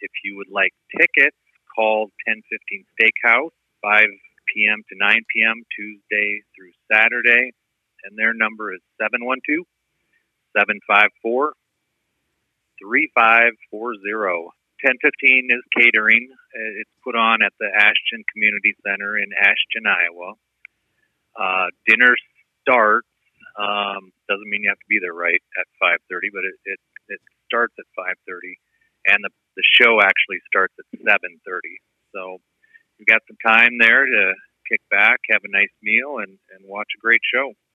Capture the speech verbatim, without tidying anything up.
If you would like tickets, call ten fifteen Steakhouse, five p.m. to nine p.m. Tuesday through Saturday, and their number is seven one two, seven five four, three five four zero. ten fifteen is catering. It's put on at the Ashton Community Center in Ashton, Iowa. Uh, dinner starts, um, doesn't mean you have to be there right at five thirty, but it, it, it starts at five thirty, and the, the show actually starts at seven thirty. So you've got some time there to kick back, have a nice meal, and, and watch a great show.